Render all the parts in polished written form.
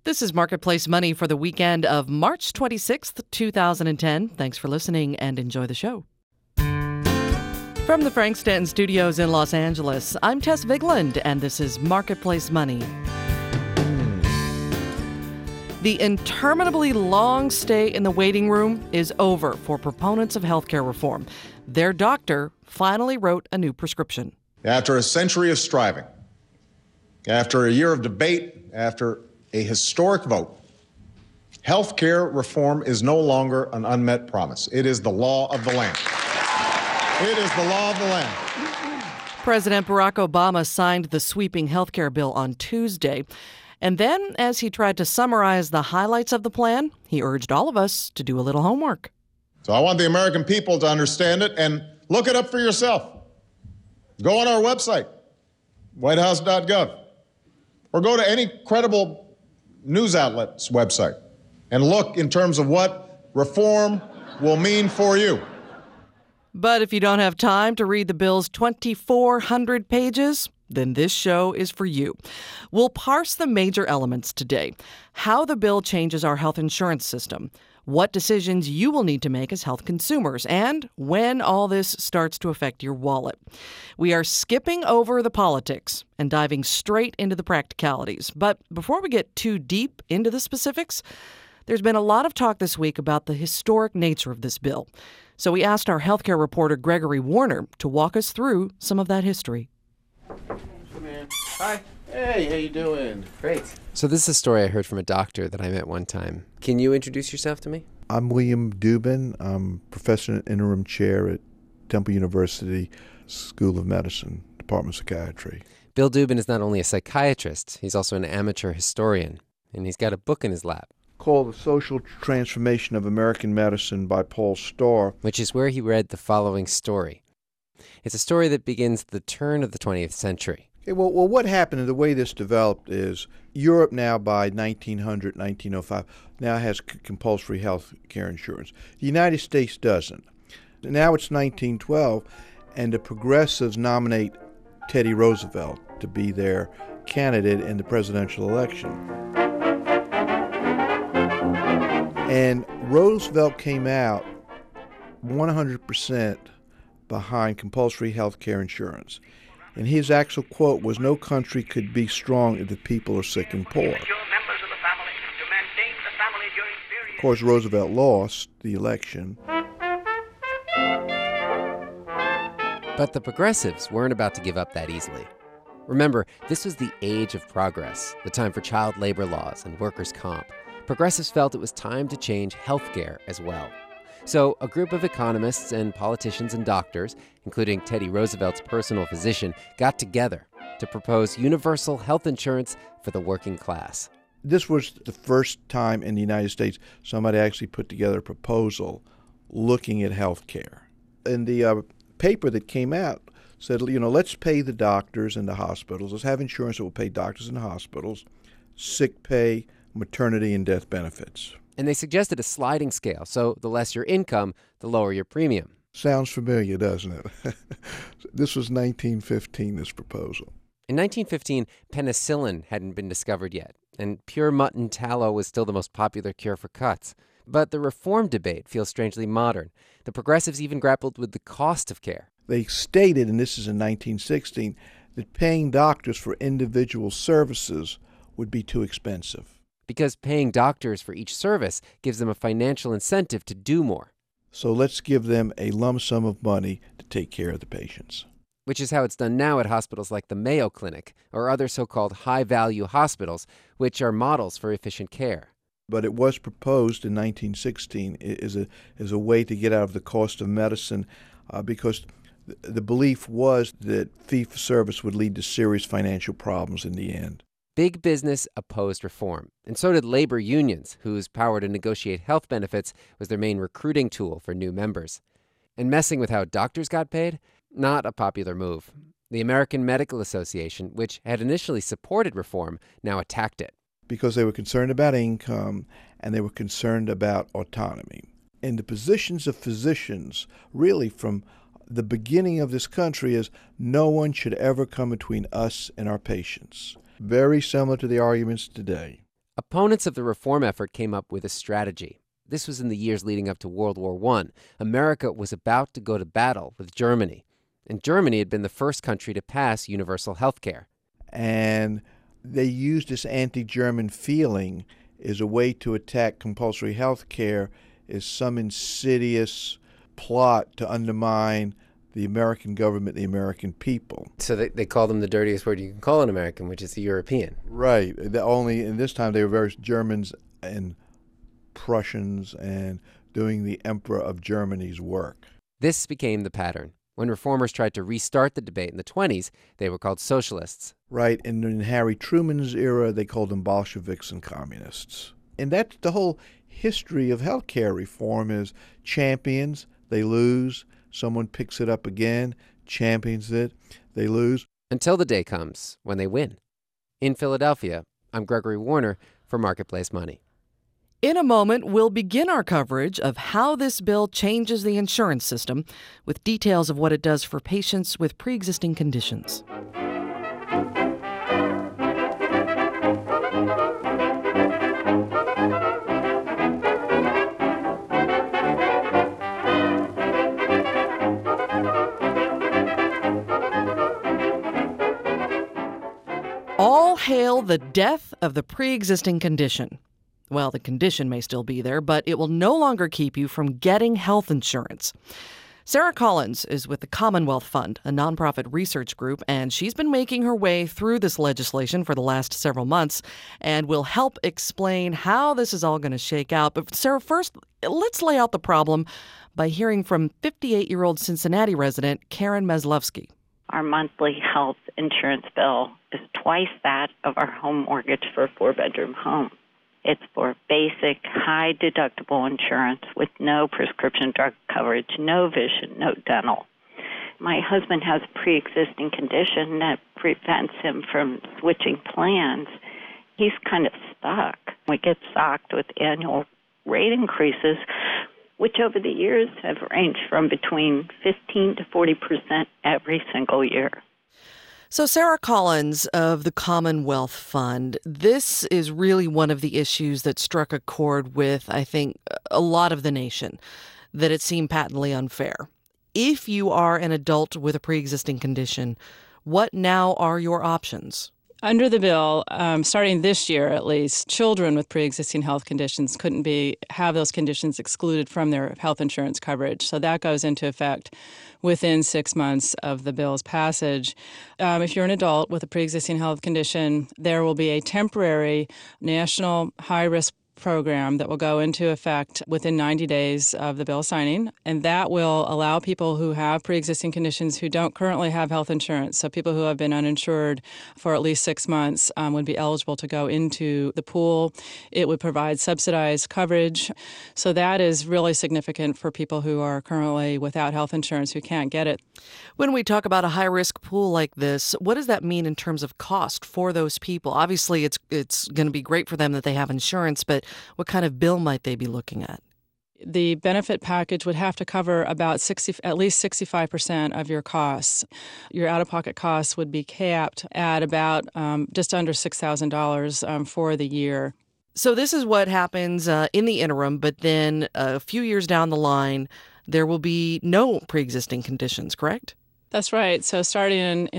This is Marketplace Money for the weekend of March 26th, 2010. Thanks for listening and enjoy the show. From the Frank Stanton Studios in Los Angeles, I'm Tess Vigland, and this is Marketplace Money. The interminably long stay in the waiting room is over for proponents of healthcare reform. Their doctor finally wrote a new prescription. After a century of striving, after a year of debate, after a historic vote, healthcare reform is no longer an unmet promise. It is the law of the land. It is the law of the land. President Barack Obama signed the sweeping healthcare bill on Tuesday. And then, as he tried to summarize the highlights of the plan, he urged all of us to do a little homework. So I want the American people to understand it and look it up for yourself. Go on our website, whitehouse.gov, or go to any credible news outlet's website and look in terms of what reform will mean for you. But if you don't have time to read the bill's 2,400 pages, then this show is for you. We'll parse the major elements today: how the bill changes our health insurance system, what decisions you will need to make as health consumers, and when all this starts to affect your wallet. We are skipping over the politics and diving straight into the practicalities. But before we get too deep into the specifics, there's been a lot of talk this week about the historic nature of this bill. So we asked our healthcare reporter Gregory Warner to walk us through some of that history. Hey, man. Hi. Hey, how you doing? Great. So this is a story I heard from a doctor that I met one time. Can you introduce yourself to me? I'm William Dubin. I'm professor and interim chair at Temple University School of Medicine, Department of Psychiatry. Bill Dubin is not only a psychiatrist, he's also an amateur historian, and he's got a book in his lap. Called The Social Transformation of American Medicine by Paul Starr. Which is where he read the following story. It's a story that begins the turn of the 20th century. Okay, well, what happened and the way this developed is Europe now by 1900, 1905, now has compulsory health care insurance. The United States doesn't. Now it's 1912, and the progressives nominate Teddy Roosevelt to be their candidate in the presidential election. And Roosevelt came out 100% behind compulsory health care insurance. And his actual quote was, "No country could be strong if the people are sick and poor." Of course, Roosevelt lost the election. But the progressives weren't about to give up that easily. Remember, this was the age of progress, the time for child labor laws and workers' comp. Progressives felt it was time to change healthcare as well. So a group of economists and politicians and doctors, including Teddy Roosevelt's personal physician, got together to propose universal health insurance for the working class. This was the first time in the United States somebody actually put together a proposal looking at health care. And the paper that came out said, let's pay the doctors and the hospitals. Let's have insurance that will pay doctors and hospitals, sick pay, maternity, and death benefits. And they suggested a sliding scale, so the less your income, the lower your premium. Sounds familiar, doesn't it? This was 1915, this proposal. In 1915, penicillin hadn't been discovered yet, and pure mutton tallow was still the most popular cure for cuts. But the reform debate feels strangely modern. The progressives even grappled with the cost of care. They stated, and this is in 1916, that paying doctors for individual services would be too expensive. Because paying doctors for each service gives them a financial incentive to do more. So let's give them a lump sum of money to take care of the patients. Which is how it's done now at hospitals like the Mayo Clinic or other so-called high-value hospitals, which are models for efficient care. But it was proposed in 1916 as a way to get out of the cost of medicine because the belief was that fee-for-service would lead to serious financial problems in the end. Big business opposed reform, and so did labor unions, whose power to negotiate health benefits was their main recruiting tool for new members. And messing with how doctors got paid? Not a popular move. The American Medical Association, which had initially supported reform, now attacked it. Because they were concerned about income and they were concerned about autonomy. And the positions of physicians, really from the beginning of this country, is no one should ever come between us and our patients. Very similar to the arguments today. Opponents of the reform effort came up with a strategy. This was in the years leading up to World War I. America was about to go to battle with Germany, and Germany had been the first country to pass universal health care. And they used this anti-German feeling as a way to attack compulsory health care as some insidious plot to undermine the American government, the American people. So they call them the dirtiest word you can call an American, which is the European. Right. In this time they were very Germans and Prussians and doing the Emperor of Germany's work. This became the pattern. When reformers tried to restart the debate in the 1920s, they were called socialists. Right. And in Harry Truman's era, they called them Bolsheviks and communists. And that's the whole history of healthcare reform is champions, they lose. Someone picks it up again, champions it, they lose. Until the day comes when they win. In Philadelphia, I'm Gregory Warner for Marketplace Money. In a moment, we'll begin our coverage of how this bill changes the insurance system with details of what it does for patients with pre-existing conditions. All hail the death of the pre-existing condition. Well, the condition may still be there, but it will no longer keep you from getting health insurance. Sarah Collins is with the Commonwealth Fund, a nonprofit research group, and she's been making her way through this legislation for the last several months and will help explain how this is all going to shake out. But Sarah, first, let's lay out the problem by hearing from 58-year-old Cincinnati resident Karen Maslowski. Our monthly health insurance bill is twice that of our home mortgage for a 4-bedroom home. It's for basic, high-deductible insurance with no prescription drug coverage, no vision, no dental. My husband has a pre-existing condition that prevents him from switching plans. He's kind of stuck. We get socked with annual rate increases, which over the years have ranged from between 15% to 40% every single year. So Sarah Collins of the Commonwealth Fund, this is really one of the issues that struck a chord with, I think, a lot of the nation, that it seemed patently unfair. If you are an adult with a pre-existing condition, what now are your options? Under the bill, starting this year at least, children with pre-existing health conditions couldn't have those conditions excluded from their health insurance coverage. So that goes into effect within 6 months of the bill's passage. If you're an adult with a pre-existing health condition, there will be a temporary national high-risk program that will go into effect within 90 days of the bill signing, and that will allow people who have pre-existing conditions who don't currently have health insurance, so people who have been uninsured for at least 6 months would be eligible to go into the pool. It would provide subsidized coverage, so that is really significant for people who are currently without health insurance who can't get it. When we talk about a high-risk pool like this, what does that mean in terms of cost for those people? Obviously, it's going to be great for them that they have insurance, but what kind of bill might they be looking at? The benefit package would have to cover about at least 65% of your costs. Your out-of-pocket costs would be capped at about just under $6,000 for the year. So this is what happens in the interim, but then a few years down the line, there will be no pre-existing conditions, correct? That's right. So starting in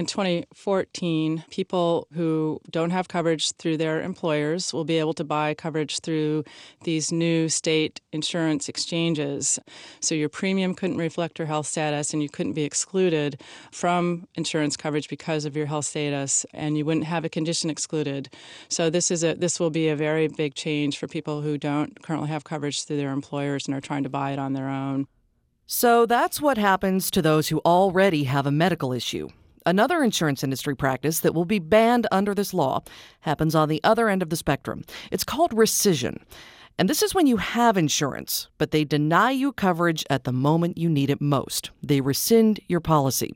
2014, people who don't have coverage through their employers will be able to buy coverage through these new state insurance exchanges. So your premium couldn't reflect your health status, and you couldn't be excluded from insurance coverage because of your health status, and you wouldn't have a condition excluded. So this will be a very big change for people who don't currently have coverage through their employers and are trying to buy it on their own. So that's what happens to those who already have a medical issue. Another insurance industry practice that will be banned under this law happens on the other end of the spectrum. It's called rescission. And this is when you have insurance, but they deny you coverage at the moment you need it most. They rescind your policy.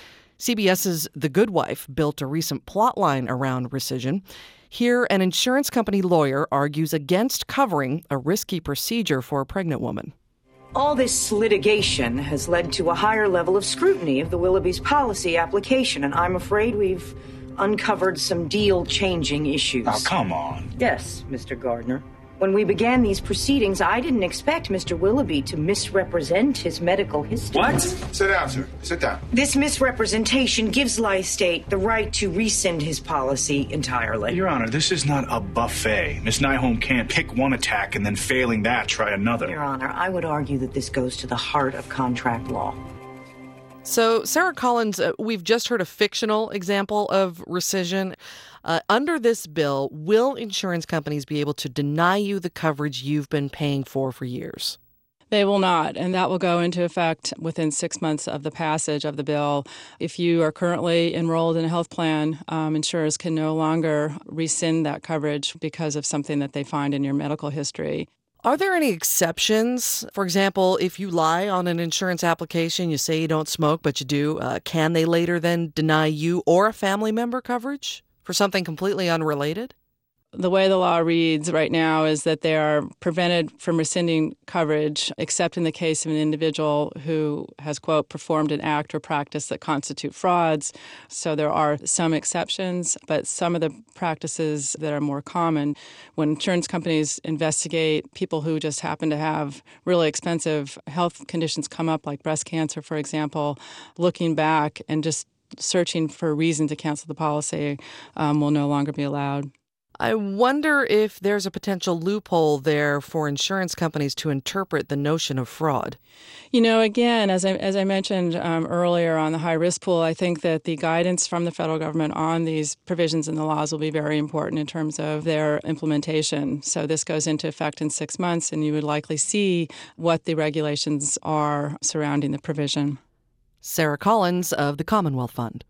CBS's The Good Wife built a recent plotline around rescission. Here, an insurance company lawyer argues against covering a risky procedure for a pregnant woman. All this litigation has led to a higher level of scrutiny of the Willoughby's policy application, and I'm afraid we've uncovered some deal-changing issues. Oh, come on. Yes, Mr. Gardner. When we began these proceedings, I didn't expect Mr. Willoughby to misrepresent his medical history. What? Sit down, sir. Sit down. This misrepresentation gives Lifestate the right to rescind his policy entirely. Your Honor, this is not a buffet. Miss Nyholm can't pick one attack and then failing that, try another. Your Honor, I would argue that this goes to the heart of contract law. So, Sarah Collins, we've just heard a fictional example of rescission. Under this bill, will insurance companies be able to deny you the coverage you've been paying for years? They will not, and that will go into effect within 6 months of the passage of the bill. If you are currently enrolled in a health plan, insurers can no longer rescind that coverage because of something that they find in your medical history. Are there any exceptions? For example, if you lie on an insurance application, you say you don't smoke, but you do, can they later then deny you or a family member coverage for something completely unrelated? The way the law reads right now is that they are prevented from rescinding coverage except in the case of an individual who has, quote, performed an act or practice that constitute frauds. So there are some exceptions, but some of the practices that are more common when insurance companies investigate people who just happen to have really expensive health conditions come up, like breast cancer, for example, looking back and just searching for a reason to cancel the policy will no longer be allowed. I wonder if there's a potential loophole there for insurance companies to interpret the notion of fraud. You know, again, as I mentioned earlier on the high-risk pool, I think that the guidance from the federal government on these provisions in the laws will be very important in terms of their implementation. So this goes into effect in 6 months, and you would likely see what the regulations are surrounding the provision. Sarah Collins of the Commonwealth Fund.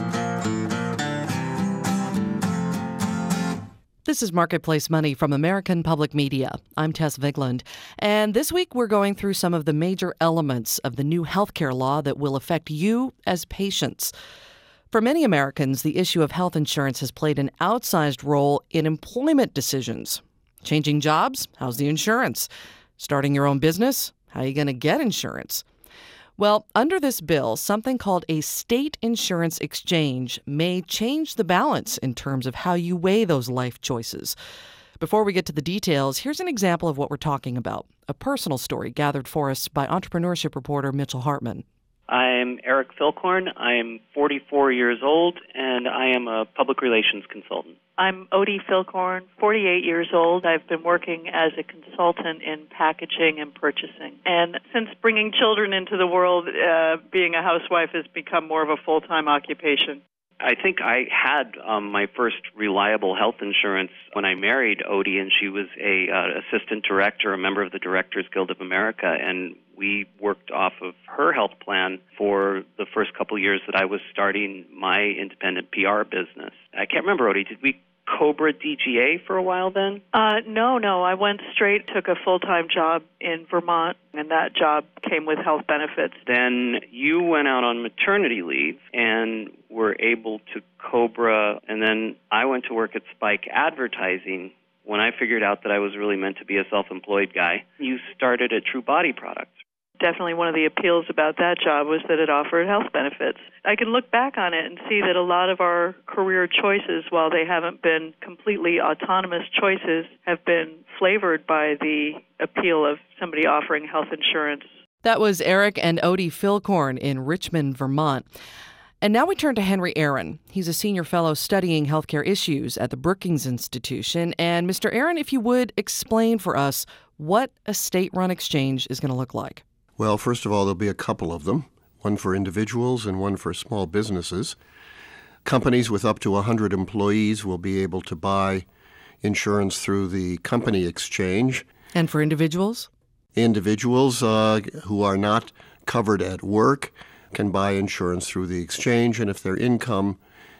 This is Marketplace Money from American Public Media. I'm Tess Vigland, and this week we're going through some of the major elements of the new healthcare law that will affect you as patients. For many Americans, the issue of health insurance has played an outsized role in employment decisions. Changing jobs? How's the insurance? Starting your own business? How are you going to get insurance? Well, under this bill, something called a state insurance exchange may change the balance in terms of how you weigh those life choices. Before we get to the details, here's an example of what we're talking about, a personal story gathered for us by entrepreneurship reporter Mitchell Hartman. I'm Eric Philcorn. I'm 44 years old, and I am a public relations consultant. I'm Odie Philcorn, 48 years old. I've been working as a consultant in packaging and purchasing. And since bringing children into the world, being a housewife has become more of a full-time occupation. I think I had my first reliable health insurance when I married Odie, and she was a assistant director, a member of the Directors Guild of America, and we worked off of her health plan for the first couple of years that I was starting my independent PR business. I can't remember, Odie, did we Cobra DGA for a while then? No. I went straight, took a full-time job in Vermont, and that job came with health benefits. Then you went out on maternity leave and were able to Cobra, and then I went to work at Spike Advertising. When I figured out that I was really meant to be a self-employed guy, you started at True Body Products. Definitely one of the appeals about that job was that it offered health benefits. I can look back on it and see that a lot of our career choices, while they haven't been completely autonomous choices, have been flavored by the appeal of somebody offering health insurance. That was Eric and Odie Philcorn in Richmond, Vermont. And now we turn to Henry Aaron. He's a senior fellow studying healthcare issues at the Brookings Institution. And Mr. Aaron, if you would explain for us what a state-run exchange is going to look like. Well, first of all, there'll be a couple of them, one for individuals and one for small businesses. Companies with up to 100 employees will be able to buy insurance through the company exchange. And for individuals? Individuals who are not covered at work can buy insurance through the exchange, and if their income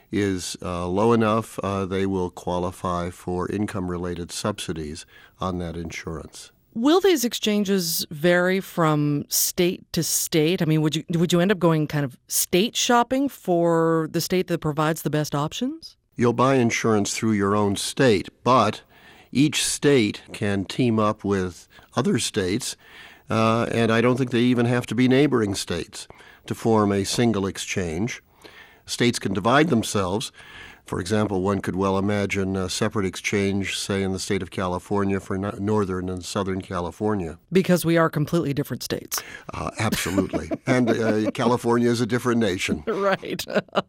is low enough, they will qualify for income-related subsidies on that insurance. Will these exchanges vary from state to state? I mean, would you end up going kind of state shopping for the state that provides the best options? You'll buy insurance through your own state, but each state can team up with other states, and I don't think they even have to be neighboring states to form a single exchange. States can divide themselves, For example, one could well imagine a separate exchange, say, in the state of California for Northern and Southern California. Because we are completely different states. Absolutely. And California is a different nation. Right.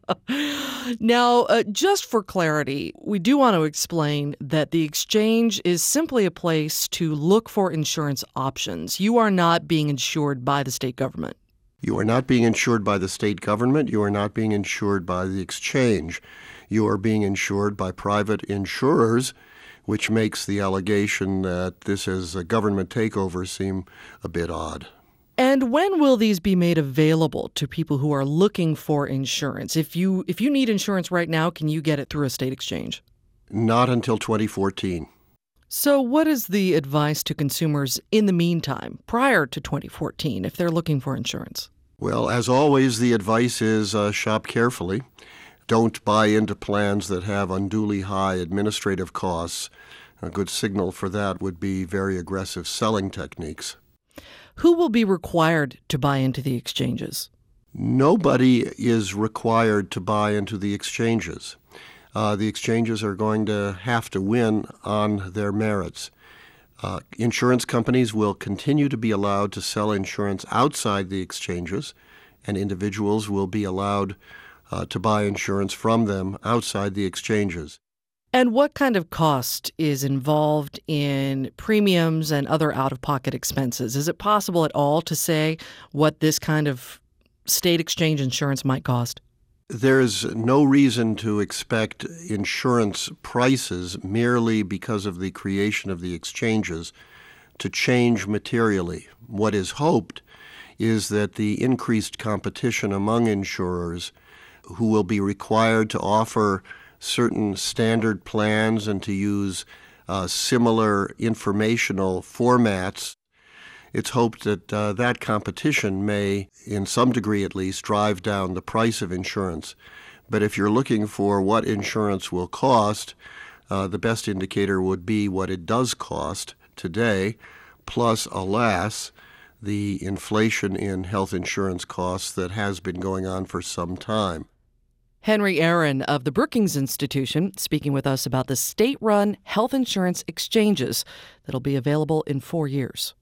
Now, just for clarity, we do want to explain that the exchange is simply a place to look for insurance options. You are not being insured by the state government. You are not being insured by the state government. You are not being insured by the exchange. You are being insured by private insurers, which makes the allegation that this is a government takeover seem a bit odd. And when will these be made available to people who are looking for insurance? If you need insurance right now, can you get it through a state exchange? Not until 2014. So what is the advice to consumers in the meantime, prior to 2014, if they're looking for insurance? Well, as always, the advice is shop carefully. Don't buy into plans that have unduly high administrative costs. A good signal for that would be very aggressive selling techniques. Who will be required to buy into the exchanges? Nobody is required to buy into the exchanges. The exchanges are going to have to win on their merits. Insurance companies will continue to be allowed to sell insurance outside the exchanges, and individuals will be allowed to buy insurance from them outside the exchanges. And what kind of cost is involved in premiums and other out-of-pocket expenses? Is it possible at all to say what this kind of state exchange insurance might cost? There's no reason to expect insurance prices merely because of the creation of the exchanges to change materially. What is hoped is that the increased competition among insurers who will be required to offer certain standard plans and to use similar informational formats. It's hoped that that competition may, in some degree at least, drive down the price of insurance. But if you're looking for what insurance will cost, the best indicator would be what it does cost today, plus, alas, the inflation in health insurance costs that has been going on for some time. Henry Aaron of the Brookings Institution speaking with us about the state-run health insurance exchanges that'll be available in 4 years.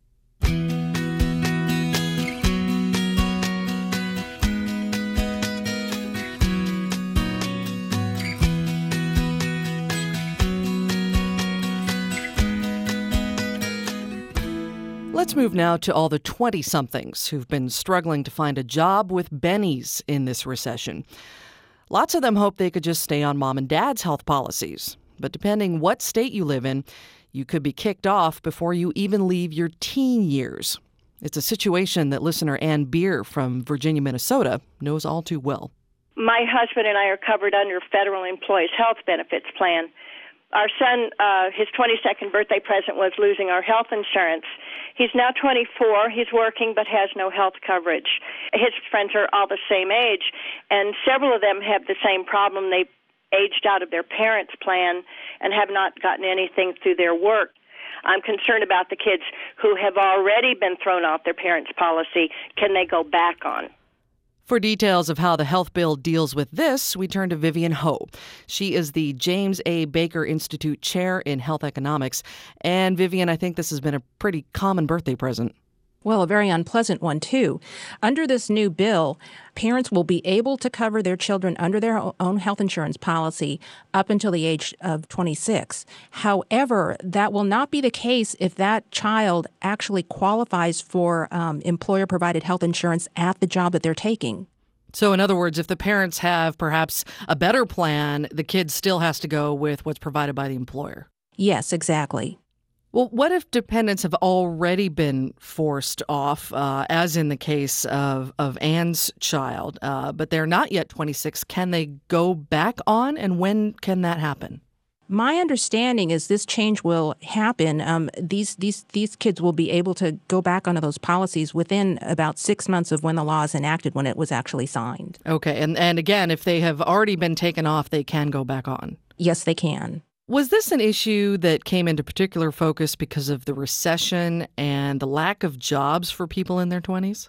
Let's move now to all the 20-somethings who've been struggling to find a job with bennies in this recession. Lots of them hope they could just stay on mom and dad's health policies. But depending what state you live in, you could be kicked off before you even leave your teen years. It's a situation that listener Ann Beer from Virginia, Minnesota knows all too well. My husband and I are covered under federal employees' health benefits plan. Our son, his 22nd birthday present was losing our health insurance. He's now 24. He's working but has no health coverage. His friends are all the same age, and several of them have the same problem. They've aged out of their parents' plan and have not gotten anything through their work. I'm concerned about the kids who have already been thrown off their parents' policy. Can they go back on? For details of how the health bill deals with this, we turn to Vivian Ho. She is the James A. Baker Institute Chair in Health Economics. And Vivian, I think this has been a pretty common birthday present. Well, a very unpleasant one, too. Under this new bill, parents will be able to cover their children under their own health insurance policy up until the age of 26. However, that will not be the case if that child actually qualifies for employer-provided health insurance at the job that they're taking. So, in other words, if the parents have perhaps a better plan, the kid still has to go with what's provided by the employer. Yes, exactly. Well, what if dependents have already been forced off, as in the case of Ann's child, but they're not yet 26? Can they go back on, and when can that happen? My understanding is this change will happen. These kids will be able to go back onto those policies within about 6 months of when the law is enacted, when it was actually signed. Okay, and again, if they have already been taken off, they can go back on? Yes, they can. Was this an issue that came into particular focus because of the recession and the lack of jobs for people in their 20s?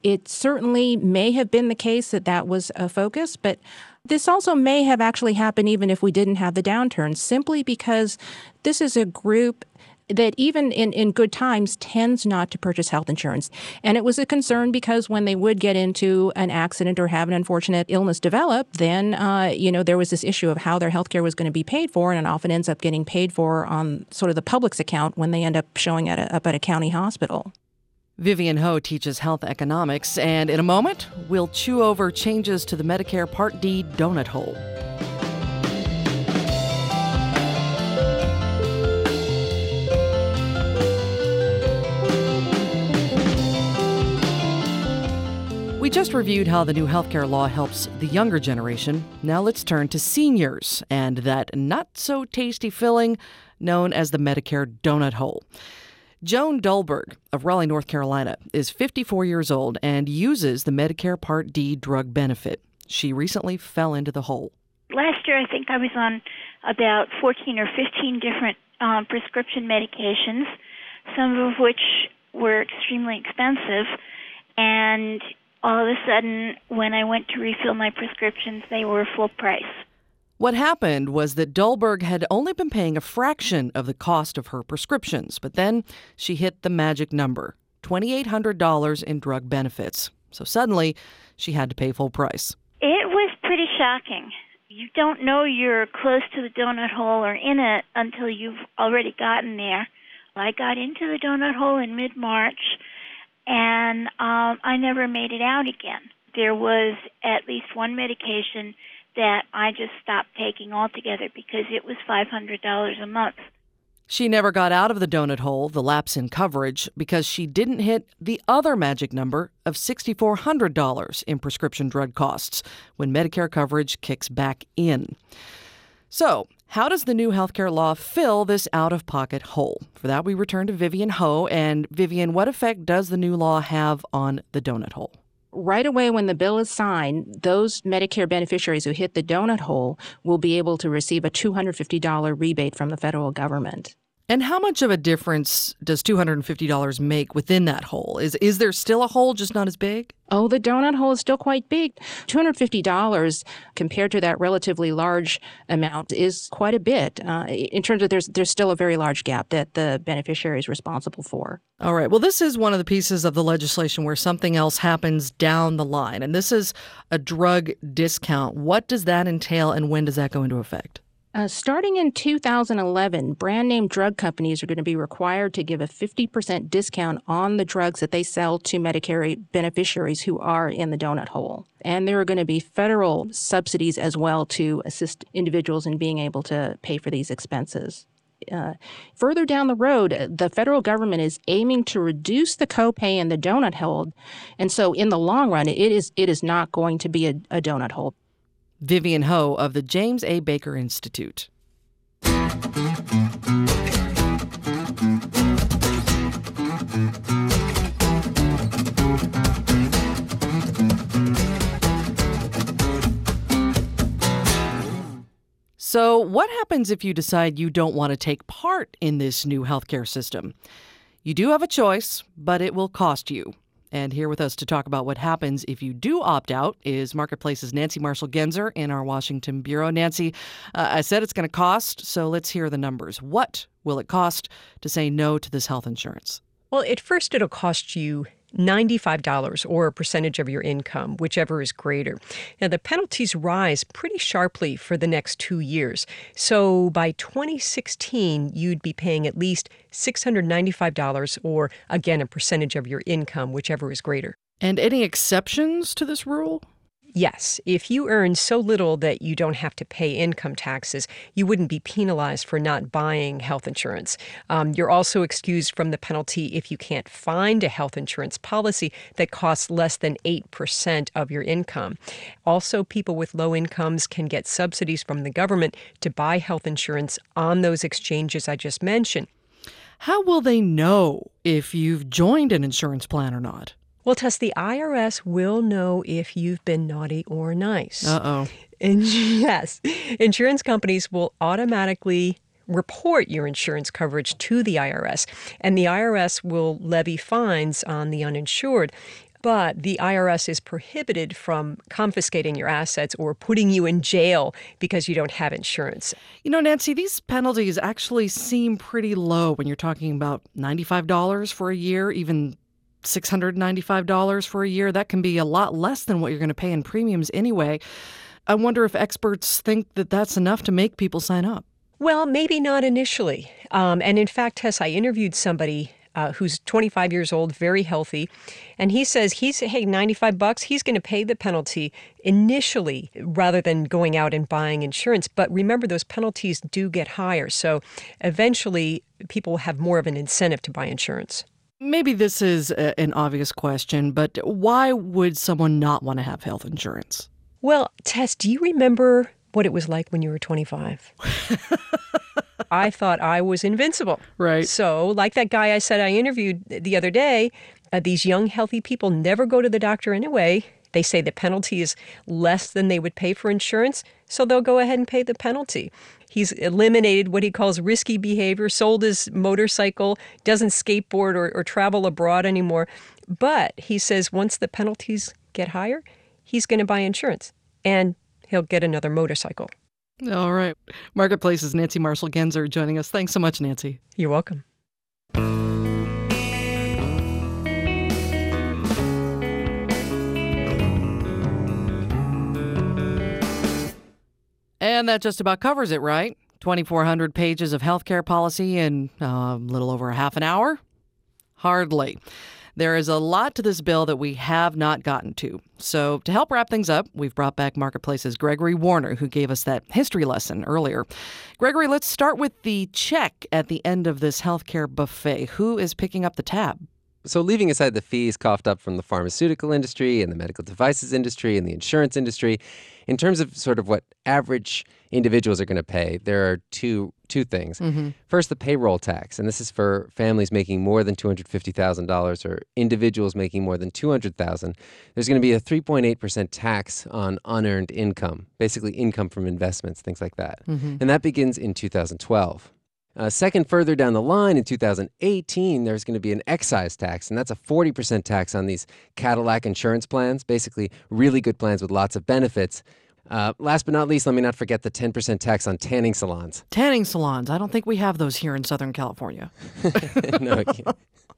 It certainly may have been the case that that was a focus, but this also may have actually happened even if we didn't have the downturn, simply because this is a group that even in good times tends not to purchase health insurance. And it was a concern because when they would get into an accident or have an unfortunate illness develop, then, there was this issue of how their health care was going to be paid for, and it often ends up getting paid for on sort of the public's account when they end up showing up at a county hospital. Vivian Ho teaches health economics, and in a moment, we'll chew over changes to the Medicare Part D donut hole. We just reviewed how the new healthcare law helps the younger generation. Now let's turn to seniors and that not-so-tasty filling known as the Medicare donut hole. Joan Dahlberg of Raleigh, North Carolina, is 54 years old and uses the Medicare Part D drug benefit. She recently fell into the hole. Last year, I think I was on about 14 or 15 different prescription medications, some of which were extremely expensive. And all of a sudden, when I went to refill my prescriptions, they were full price. What happened was that Dahlberg had only been paying a fraction of the cost of her prescriptions, but then she hit the magic number, $2,800 in drug benefits. So suddenly, she had to pay full price. It was pretty shocking. You don't know you're close to the donut hole or in it until you've already gotten there. I got into the donut hole in mid-March, and I never made it out again. There was at least one medication that I just stopped taking altogether because it was $500 a month. She never got out of the donut hole, the lapse in coverage, because she didn't hit the other magic number of $6,400 in prescription drug costs when Medicare coverage kicks back in. So, how does the new healthcare law fill this out-of-pocket hole? For that, we return to Vivian Ho. And Vivian, what effect does the new law have on the donut hole? Right away when the bill is signed, those Medicare beneficiaries who hit the donut hole will be able to receive a $250 rebate from the federal government. And how much of a difference does $250 make within that hole? Is there still a hole, just not as big? Oh, the donut hole is still quite big. $250 compared to that relatively large amount is quite a bit. In terms of there's still a very large gap that the beneficiary is responsible for. All right. Well, this is one of the pieces of the legislation where something else happens down the line. And this is a drug discount. What does that entail and when does that go into effect? Starting in 2011, brand-name drug companies are going to be required to give a 50% discount on the drugs that they sell to Medicare beneficiaries who are in the donut hole. And there are going to be federal subsidies as well to assist individuals in being able to pay for these expenses. Further down the road, the federal government is aiming to reduce the copay in the donut hole. And so in the long run, it is not going to be a donut hole. Vivian Ho of the James A. Baker Institute. So, what happens if you decide you don't want to take part in this new healthcare system? You do have a choice, but it will cost you. And here with us to talk about what happens if you do opt out is Marketplace's Nancy Marshall-Genzer in our Washington bureau. Nancy, I said it's going to cost, so let's hear the numbers. What will it cost to say no to this health insurance? Well, at first it'll cost you $95 or a percentage of your income, whichever is greater. Now, the penalties rise pretty sharply for the next 2 years. So by 2016, you'd be paying at least $695 or, again, a percentage of your income, whichever is greater. And any exceptions to this rule? Yes. If you earn so little that you don't have to pay income taxes, you wouldn't be penalized for not buying health insurance. You're also excused from the penalty if you can't find a health insurance policy that costs less than 8% of your income. Also, people with low incomes can get subsidies from the government to buy health insurance on those exchanges I just mentioned. How will they know if you've joined an insurance plan or not? Well, Tess, the IRS will know if you've been naughty or nice. Uh-oh. And yes, insurance companies will automatically report your insurance coverage to the IRS, and the IRS will levy fines on the uninsured. but the IRS is prohibited from confiscating your assets or putting you in jail because you don't have insurance. You know, Nancy, these penalties actually seem pretty low when you're talking about $95 for a year, even $695 for a year. That can be a lot less than what you're going to pay in premiums anyway. I wonder if experts think that that's enough to make people sign up. Well, maybe not initially. And in fact, Tess, I interviewed somebody who's 25 years old, very healthy. And he says hey, $95, he's going to pay the penalty initially rather than going out and buying insurance. But remember, those penalties do get higher. So eventually, people have more of an incentive to buy insurance. Maybe this is an obvious question, but why would someone not want to have health insurance? Well, Tess, do you remember what it was like when you were 25? I thought I was invincible. Right. So, like that guy I said I interviewed the other day, these young, healthy people never go to the doctor anyway. They say the penalty is less than they would pay for insurance, so they'll go ahead and pay the penalty. He's eliminated what he calls risky behavior, sold his motorcycle, doesn't skateboard or travel abroad anymore. But he says once the penalties get higher, he's going to buy insurance and he'll get another motorcycle. All right. Marketplace's Nancy Marshall-Genzer joining us. Thanks so much, Nancy. You're welcome. And that just about covers it, right? 2,400 pages of healthcare policy in a little over a half an hour? Hardly. There is a lot to this bill that we have not gotten to. So to help wrap things up, we've brought back Marketplace's Gregory Warner, who gave us that history lesson earlier. Gregory, let's start with the check at the end of this healthcare buffet. Who is picking up the tab? So leaving aside the fees coughed up from the pharmaceutical industry and the medical devices industry and the insurance industry, in terms of sort of what average individuals are going to pay, there are two things. Mm-hmm. First, the payroll tax, and this is for families making more than $250,000 or individuals making more than $200,000. There's going to be a 3.8% tax on unearned income, basically income from investments, things like that. Mm-hmm. And that begins in 2012. Second, further down the line, in 2018, there's going to be an excise tax, and that's a 40% tax on these Cadillac insurance plans, basically really good plans with lots of benefits. Last but not least, let me not forget the 10% tax on tanning salons. Tanning salons. I don't think we have those here in Southern California. No, I can't.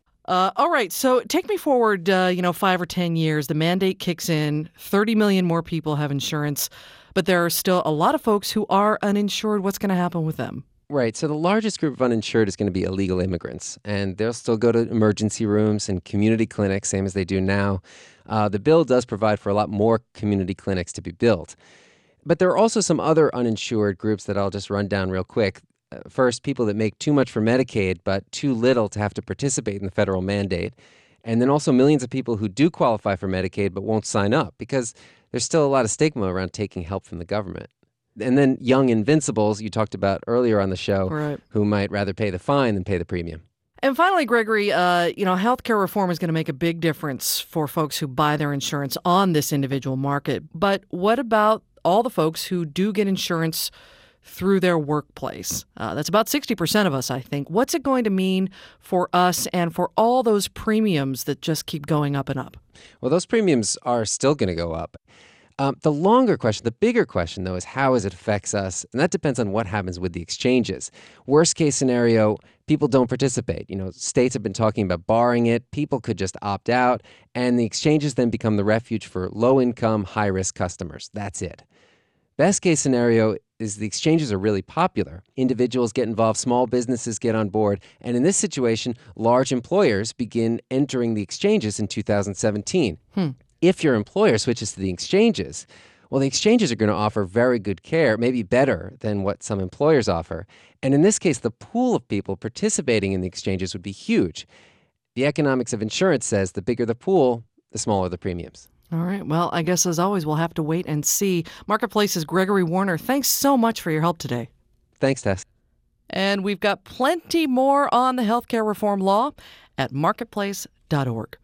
All right. So take me forward, 5 or 10 years. The mandate kicks in. 30 million more people have insurance, but there are still a lot of folks who are uninsured. What's going to happen with them? Right. So the largest group of uninsured is going to be illegal immigrants, and they'll still go to emergency rooms and community clinics, same as they do now. The bill does provide for a lot more community clinics to be built. But there are also some other uninsured groups that I'll just run down real quick. First, people that make too much for Medicaid, but too little to have to participate in the federal mandate. And then also millions of people who do qualify for Medicaid but won't sign up because there's still a lot of stigma around taking help from the government. And then young invincibles you talked about earlier on the show, right, who might rather pay the fine than pay the premium. And finally, Gregory, healthcare reform is going to make a big difference for folks who buy their insurance on this individual market. But what about all the folks who do get insurance through their workplace? That's about 60% of us, I think. What's it going to mean for us and for all those premiums that just keep going up and up? Well, those premiums are still going to go up. The longer question, the bigger question, though, is how it affects us. And that depends on what happens with the exchanges. Worst case scenario, people don't participate. States have been talking about barring it. People could just opt out. And the exchanges then become the refuge for low-income, high-risk customers. That's it. Best case scenario is the exchanges are really popular. Individuals get involved, small businesses get on board. And in this situation, large employers begin entering the exchanges in 2017. If your employer switches to the exchanges, well, the exchanges are going to offer very good care, maybe better than what some employers offer. And in this case, the pool of people participating in the exchanges would be huge. The economics of insurance says the bigger the pool, the smaller the premiums. All right. Well, I guess as always, we'll have to wait and see. Marketplace's Gregory Warner, thanks so much for your help today. Thanks, Tess. And we've got plenty more on the healthcare reform law at marketplace.org.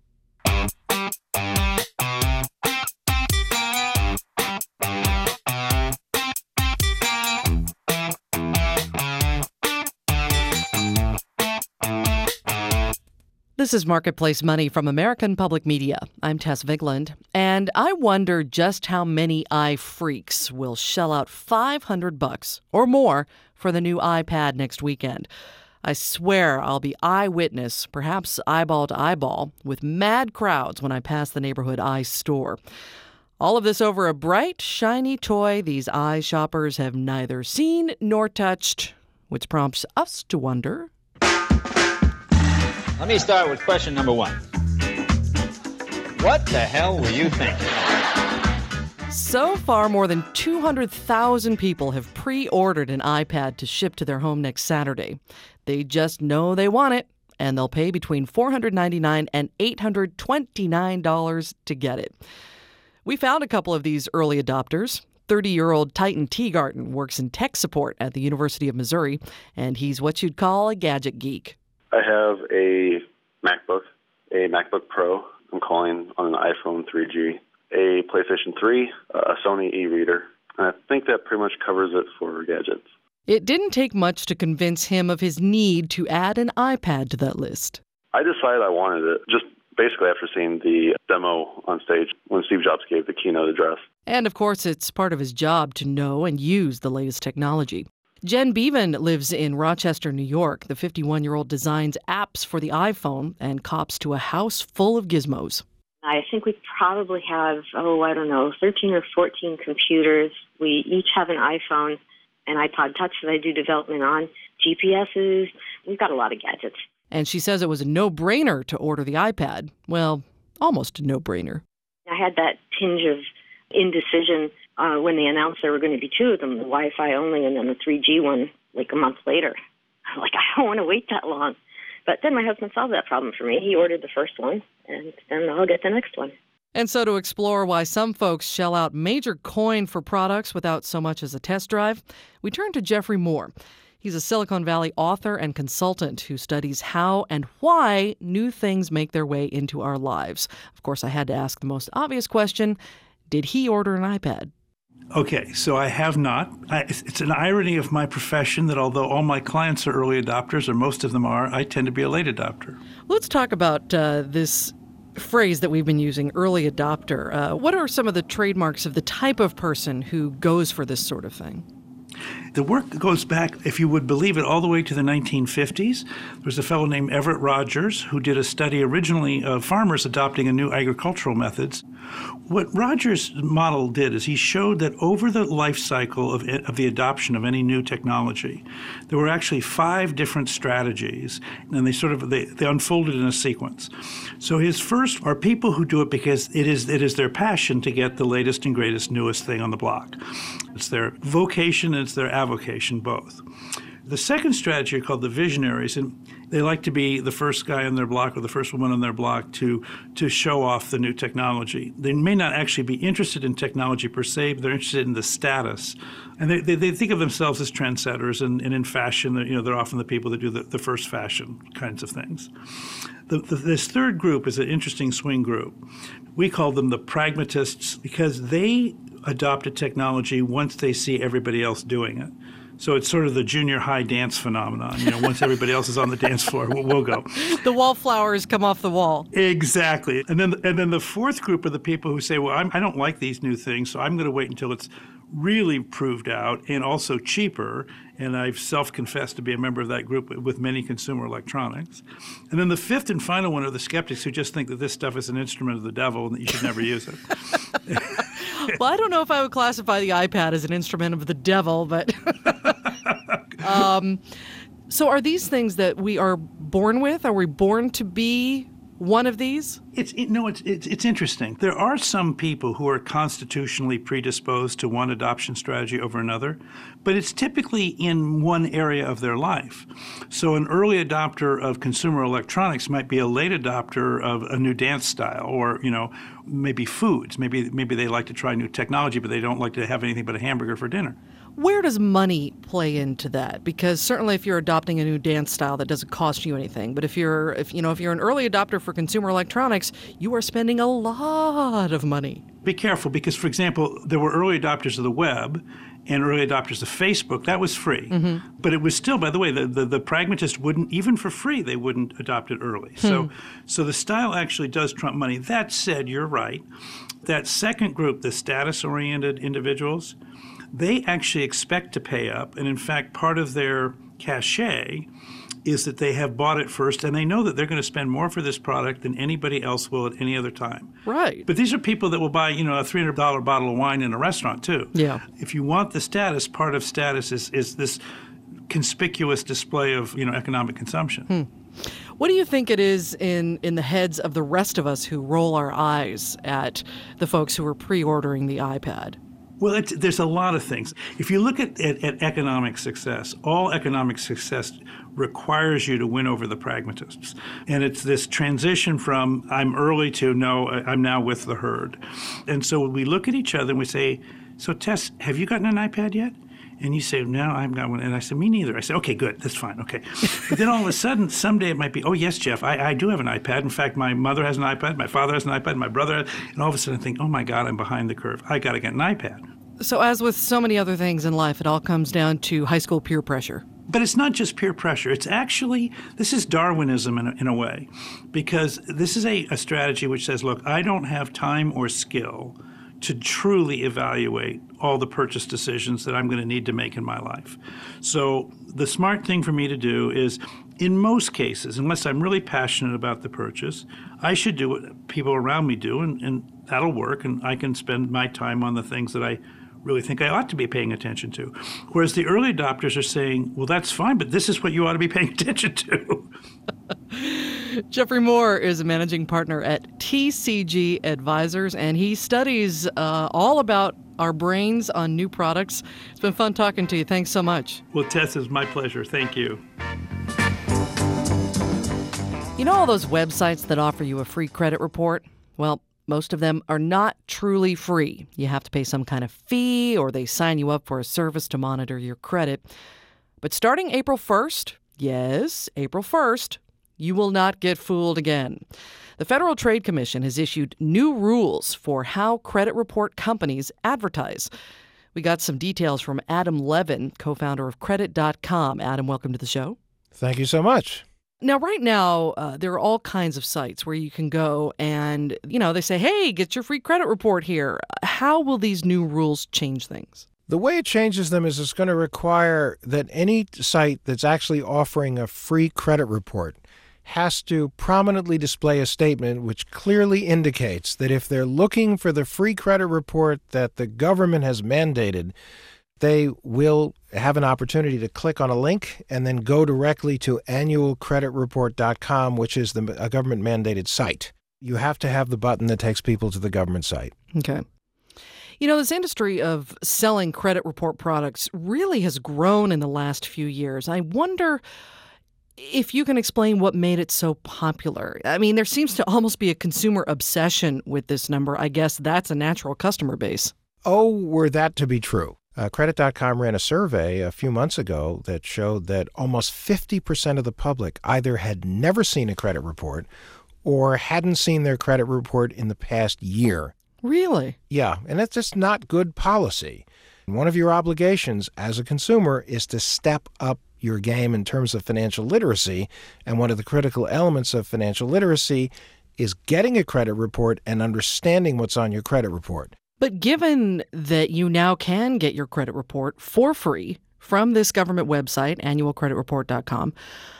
This is Marketplace Money from American Public Media. I'm Tess Vigland, and I wonder just how many iFreaks will shell out $500 or more for the new iPad next weekend. I swear I'll be eyewitness, perhaps eyeball to eyeball, with mad crowds when I pass the neighborhood iStore. All of this over a bright, shiny toy these iShoppers have neither seen nor touched, which prompts us to wonder... Let me start with question number one. What the hell were you thinking? So far, more than 200,000 people have pre-ordered an iPad to ship to their home next Saturday. They just know they want it, and they'll pay between $499 and $829 to get it. We found a couple of these early adopters. 30-year-old Titan Teagarten works in tech support at the University of Missouri, and he's what you'd call a gadget geek. I have a MacBook Pro. I'm calling on an iPhone 3G, a PlayStation 3, a Sony e-reader. And I think that pretty much covers it for gadgets. It didn't take much to convince him of his need to add an iPad to that list. I decided I wanted it just basically after seeing the demo on stage when Steve Jobs gave the keynote address. And of course, it's part of his job to know and use the latest technology. Jen Bevan lives in Rochester, New York. The 51-year-old designs apps for the iPhone and cops to a house full of gizmos. I think we probably have, 13 or 14 computers. We each have an iPhone, an iPod Touch that I do development on, GPSs. We've got a lot of gadgets. And she says it was a no-brainer to order the iPad. Well, almost a no-brainer. I had that tinge of indecision when they announced there were going to be two of them, the Wi-Fi only and then the 3G one, like a month later. I'm like, I don't want to wait that long. But then my husband solved that problem for me. He ordered the first one, and then I'll get the next one. And so to explore why some folks shell out major coin for products without so much as a test drive, we turn to Jeffrey Moore. He's a Silicon Valley author and consultant who studies how and why new things make their way into our lives. Of course, I had to ask the most obvious question. Did he order an iPad? Okay, so I have not. It's an irony of my profession that although all my clients are early adopters, or most of them are, I tend to be a late adopter. Let's talk about this phrase that we've been using, early adopter. What are some of the trademarks of the type of person who goes for this sort of thing? The work goes back, if you would believe it, all the way to the 1950s. There was a fellow named Everett Rogers who did a study originally of farmers adopting a new agricultural methods. What Rogers' model did is he showed that over the life cycle of the adoption of any new technology, there were actually 5 different strategies, and they unfolded in a sequence. So his first are people who do it because it is their passion to get the latest and greatest, newest thing on the block. It's their vocation and it's their avocation, both. The second strategy are called the visionaries, and they like to be the first guy on their block or the first woman on their block to show off the new technology. They may not actually be interested in technology per se, but they're interested in the status. And they think of themselves as trendsetters, and in fashion, they're often the people that do the first fashion kinds of things. This third group is an interesting swing group. We call them the pragmatists because they adopt a technology once they see everybody else doing it. So it's sort of the junior high dance phenomenon. Once everybody else is on the dance floor, we'll go. The wallflowers come off the wall. Exactly. And then the fourth group are the people who say, well, I don't like these new things, so I'm going to wait until it's really proved out and also cheaper. And I've self-confessed to be a member of that group with many consumer electronics. And then the fifth and final one are the skeptics who just think that this stuff is an instrument of the devil and that you should never use it. Well, I don't know if I would classify the iPad as an instrument of the devil, but... So are these things that we are born with? Are we born to be one of these? It's interesting. There are some people who are constitutionally predisposed to one adoption strategy over another, but it's typically in one area of their life. So an early adopter of consumer electronics might be a late adopter of a new dance style, or maybe foods. Maybe they like to try new technology, but they don't like to have anything but a hamburger for dinner. Where does money play into that? Because certainly if you're adopting a new dance style, that doesn't cost you anything. But if you're an early adopter for consumer electronics, you are spending a lot of money. Be careful because, for example, there were early adopters of the web, and early adopters of Facebook, that was free. Mm-hmm. But it was still, by the way, the pragmatists wouldn't, even for free, they wouldn't adopt it early. So the style actually does trump money. That said, you're right. That second group, the status-oriented individuals, they actually expect to pay up. And in fact, part of their cachet is that they have bought it first, and they know that they're going to spend more for this product than anybody else will at any other time. Right. But these are people that will buy, a $300 bottle of wine in a restaurant, too. Yeah. If you want the status, part of status is this conspicuous display of, economic consumption. What do you think it is in the heads of the rest of us who roll our eyes at the folks who are pre-ordering the iPad? Well, there's a lot of things. If you look at economic success, all economic success requires you to win over the pragmatists. And it's this transition from I'm early to no, I'm now with the herd. And so we look at each other and we say, so Tess, have you gotten an iPad yet? And you say, no, I haven't got one. And I said, me neither. I said, okay, good, that's fine, okay. But then all of a sudden, someday it might be, oh, yes, Jeff, I do have an iPad. In fact, my mother has an iPad, my father has an iPad, my brother has, and all of a sudden I think, oh my God, I'm behind the curve. I got to get an iPad. So as with so many other things in life, it all comes down to high school peer pressure. But it's not just peer pressure. It's actually, this is Darwinism in a way, because this is a strategy which says, look, I don't have time or skill to truly evaluate all the purchase decisions that I'm going to need to make in my life. So the smart thing for me to do is, in most cases, unless I'm really passionate about the purchase, I should do what people around me do, and that'll work, and I can spend my time on the things that I really think I ought to be paying attention to. Whereas the early adopters are saying, well, that's fine, but this is what you ought to be paying attention to. Jeffrey Moore is a managing partner at TCG Advisors, and he studies all about our brains on new products. It's been fun talking to you. Thanks so much. Well, Tess, it's my pleasure. Thank you. You know all those websites that offer you a free credit report? Well, most of them are not truly free. You have to pay some kind of fee, or they sign you up for a service to monitor your credit. But starting April 1st, yes, April 1st, you will not get fooled again. The Federal Trade Commission has issued new rules for how credit report companies advertise. We got some details from Adam Levin, co-founder of Credit.com. Adam, welcome to the show. Thank you so much. Now, right now, there are all kinds of sites where you can go and, they say, hey, get your free credit report here. How will these new rules change things? The way it changes them is it's going to require that any site that's actually offering a free credit report has to prominently display a statement which clearly indicates that if they're looking for the free credit report that the government has mandated, they will have an opportunity to click on a link and then go directly to annualcreditreport.com, which is a government-mandated site. You have to have the button that takes people to the government site. Okay. This industry of selling credit report products really has grown in the last few years. I wonder if you can explain what made it so popular. I mean, there seems to almost be a consumer obsession with this number. I guess that's a natural customer base. Oh, were that to be true. Credit.com ran a survey a few months ago that showed that almost 50% of the public either had never seen a credit report or hadn't seen their credit report in the past year. Really? Yeah, and that's just not good policy. One of your obligations as a consumer is to step up your game in terms of financial literacy, and one of the critical elements of financial literacy is getting a credit report and understanding what's on your credit report. But given that you now can get your credit report for free from this government website, annualcreditreport.com,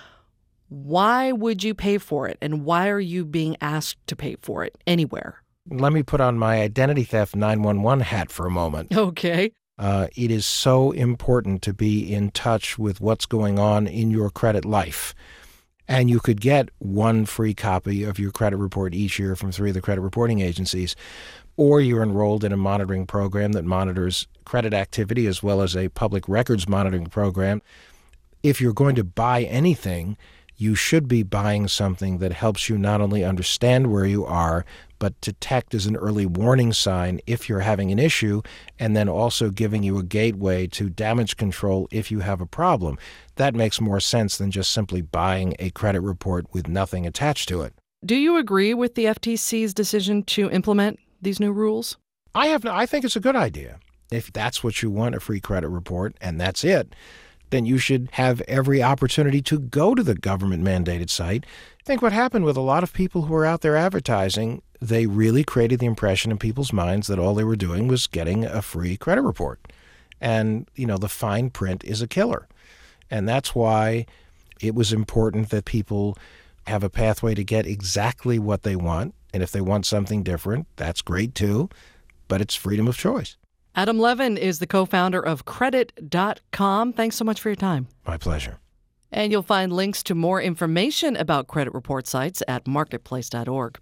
why would you pay for it? And why are you being asked to pay for it anywhere? Let me put on my identity theft 911 hat for a moment. Okay. It is so important to be in touch with what's going on in your credit life. And you could get one free copy of your credit report each year from 3 of the credit reporting agencies, or you're enrolled in a monitoring program that monitors credit activity as well as a public records monitoring program. If you're going to buy anything, you should be buying something that helps you not only understand where you are, but detect as an early warning sign if you're having an issue, and then also giving you a gateway to damage control if you have a problem. That makes more sense than just simply buying a credit report with nothing attached to it. Do you agree with the FTC's decision to implement these new rules? I think it's a good idea. If that's what you want, a free credit report, and that's it, then you should have every opportunity to go to the government-mandated site. Think what happened with a lot of people who were out there advertising. They really created the impression in people's minds that all they were doing was getting a free credit report. And, the fine print is a killer. And that's why it was important that people have a pathway to get exactly what they want. And if they want something different, that's great too. But it's freedom of choice. Adam Levin is the co-founder of Credit.com. Thanks so much for your time. My pleasure. And you'll find links to more information about credit report sites at marketplace.org.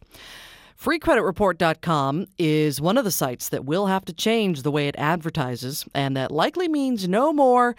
FreeCreditReport.com is one of the sites that will have to change the way it advertises, and that likely means no more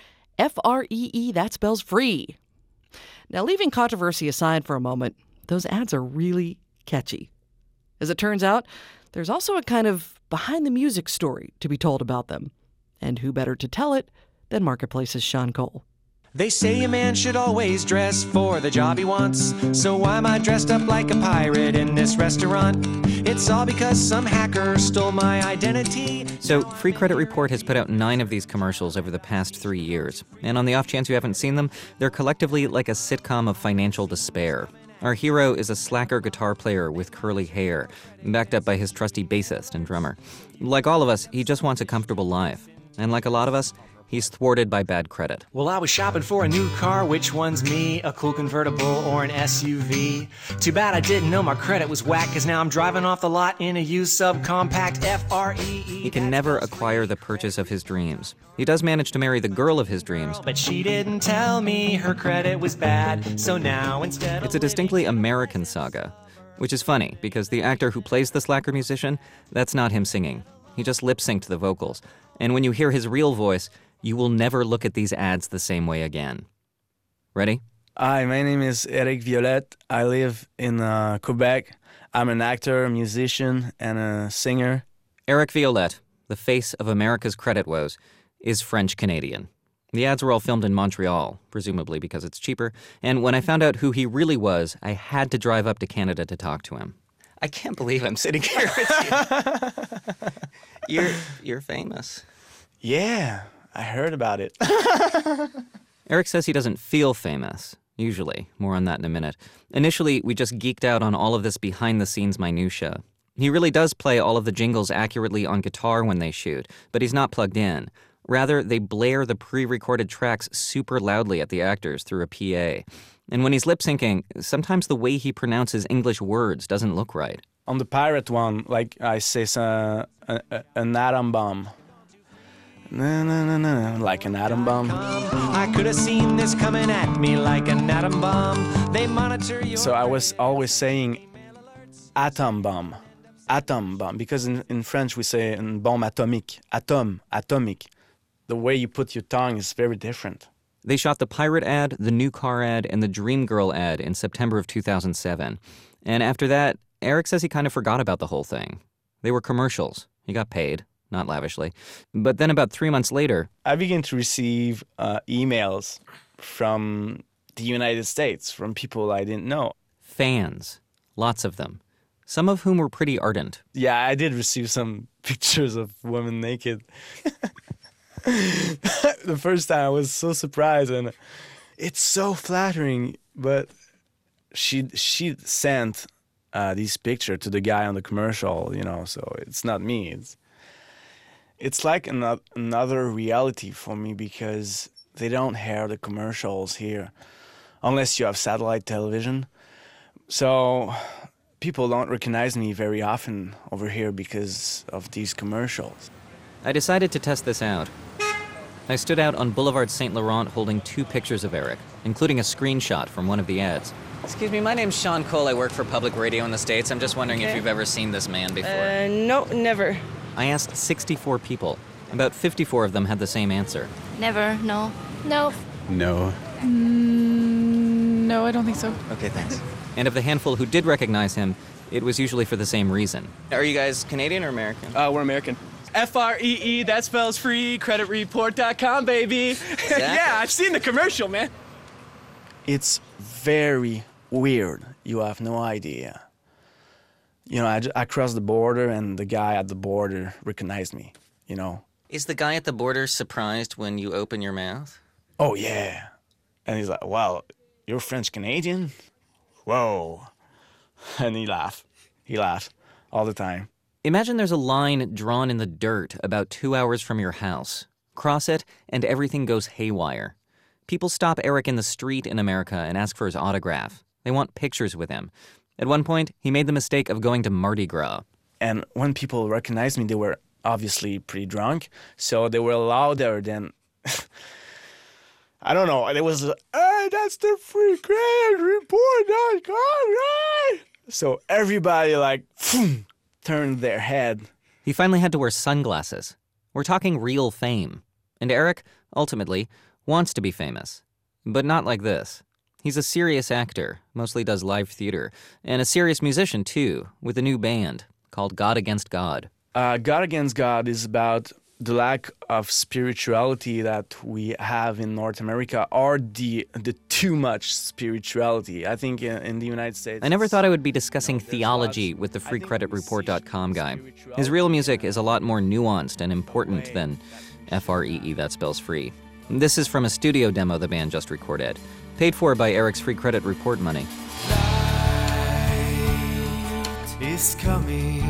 FREE, that spells free. Now, leaving controversy aside for a moment, those ads are really catchy. As it turns out, there's also a kind of behind-the-music story to be told about them. And who better to tell it than Marketplace's Sean Cole. They say a man should always dress for the job he wants. So why am I dressed up like a pirate in this restaurant? It's all because some hacker stole my identity. So Free Credit Report has put out 9 of these commercials over the past 3 years. And on the off chance you haven't seen them, they're collectively like a sitcom of financial despair. Our hero is a slacker guitar player with curly hair, backed up by his trusty bassist and drummer. Like all of us, he just wants a comfortable life. And like a lot of us, he's thwarted by bad credit. Well, I was shopping for a new car. Which one's me? A cool convertible or an SUV? Too bad I didn't know my credit was whack, cause now I'm driving off the lot in a used subcompact FREE. He can never acquire the purchase of his dreams. He does manage to marry the girl of his dreams. But she didn't tell me her credit was bad, so now instead... It's a distinctly American saga, which is funny, because the actor who plays the slacker musician, that's not him singing. He just lip-synced the vocals. And when you hear his real voice, you will never look at these ads the same way again. Ready? Hi, my name is Eric Violette. I live in Quebec. I'm an actor, a musician, and a singer. Eric Violette, the face of America's credit woes, is French-Canadian. The ads were all filmed in Montreal, presumably because it's cheaper, and when I found out who he really was, I had to drive up to Canada to talk to him. I can't believe I'm sitting here with you. You're famous. Yeah, I heard about it. Eric says he doesn't feel famous, usually. More on that in a minute. Initially, we just geeked out on all of this behind-the-scenes minutia. He really does play all of the jingles accurately on guitar when they shoot, but he's not plugged in. Rather, they blare the pre-recorded tracks super loudly at the actors through a PA. And when he's lip-syncing, sometimes the way he pronounces English words doesn't look right. On the pirate one, like I say an atom bomb. No, like an atom bomb. I could have seen this coming at me like an atom bomb. They monitor your... So I was always saying atom bomb, because in French we say une bombe atomique, atomique. The way you put your tongue is very different. They shot the pirate ad, the new car ad, and the Dream Girl ad in September of 2007. And after that, Eric says he kind of forgot about the whole thing. They were commercials. He got paid. Not lavishly. But then about 3 months later... I began to receive emails from the United States, from people I didn't know. Fans. Lots of them. Some of whom were pretty ardent. Yeah, I did receive some pictures of women naked. The first time I was so surprised, and it's so flattering, but she sent these pictures to the guy on the commercial, so it's not me. It's like another reality for me because they don't air the commercials here unless you have satellite television. So people don't recognize me very often over here because of these commercials. I decided to test this out. I stood out on Boulevard St. Laurent holding 2 pictures of Eric, including a screenshot from one of the ads. Excuse me, my name's Sean Cole. I work for public radio in the States. I'm just wondering if you've ever seen this man before. No, never. I asked 64 people. About 54 of them had the same answer. Never, no. No. No. No, I don't think so. Okay, thanks. And of the handful who did recognize him, it was usually for the same reason. Are you guys Canadian or American? We're American. FREE, that spells free, creditreport.com, baby. Exactly. Yeah, I've seen the commercial, man. It's very weird. You have no idea. I crossed the border and the guy at the border recognized me, Is the guy at the border surprised when you open your mouth? Oh, yeah. And he's like, wow, you're French-Canadian? Whoa. And he laughed. He laughed all the time. Imagine there's a line drawn in the dirt about 2 hours from your house. Cross it, and everything goes haywire. People stop Eric in the street in America and ask for his autograph. They want pictures with him. At one point, he made the mistake of going to Mardi Gras. And when people recognized me, they were obviously pretty drunk, so they were louder than... I don't know, it was, hey, that's the freecreditreport.com, right? So everybody, like, turned their head. He finally had to wear sunglasses. We're talking real fame. And Eric, ultimately, wants to be famous. But not like this. He's a serious actor, mostly does live theater, and a serious musician, too, with a new band called God Against God. God Against God is about the lack of spirituality that we have in North America, or the too much spirituality. I think in the United States... I never thought I would be discussing theology with the FreeCreditReport.com guy. His real music is a lot more nuanced and important than F-R-E-E, that spells free. This is from a studio demo the band just recorded, paid for by Eric's Free Credit Report money. Light is coming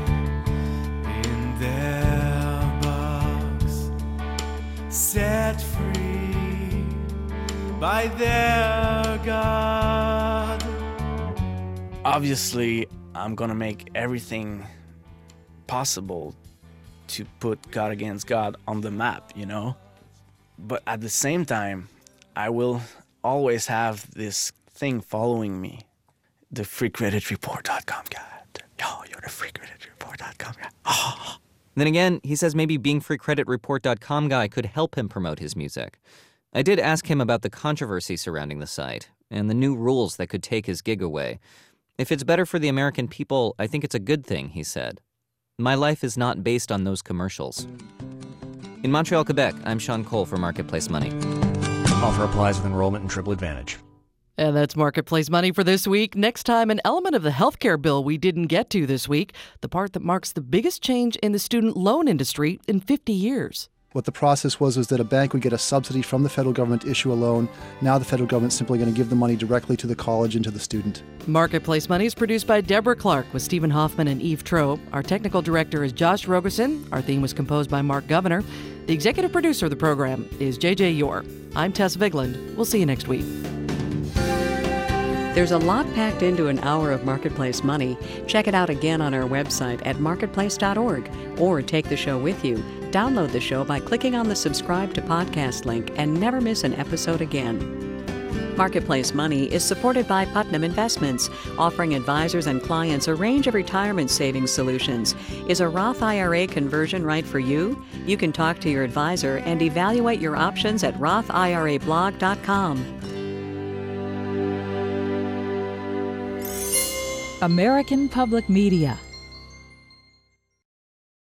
in their box, set free by their God. Obviously, I'm gonna make everything possible to put God Against God on the map, you know? But at the same time, I will always have this thing following me. The FreeCreditReport.com guy. Oh, you're the FreeCreditReport.com guy. Oh. Then again, he says maybe being FreeCreditReport.com guy could help him promote his music. I did ask him about the controversy surrounding the site and the new rules that could take his gig away. If it's better for the American people, I think it's a good thing, he said. My life is not based on those commercials. In Montreal, Quebec, I'm Sean Cole for Marketplace Money. Offer applies with enrollment and Triple Advantage. And that's Marketplace Money for this week. Next time, an element of the healthcare bill we didn't get to this week, the part that marks the biggest change in the student loan industry in 50 years. What the process was that a bank would get a subsidy from the federal government to issue a loan. Now the federal government's simply going to give the money directly to the college and to the student. Marketplace Money is produced by Deborah Clark with Stephen Hoffman and Eve Troe. Our technical director is Josh Rogerson. Our theme was composed by Mark Governor. The executive producer of the program is J.J. Yore. I'm Tess Vigland. We'll see you next week. There's a lot packed into an hour of Marketplace Money. Check it out again on our website at marketplace.org or take the show with you. Download the show by clicking on the subscribe to podcast link and never miss an episode again. Marketplace Money is supported by Putnam Investments, offering advisors and clients a range of retirement savings solutions. Is a Roth IRA conversion right for you? You can talk to your advisor and evaluate your options at rothirablog.com. American Public Media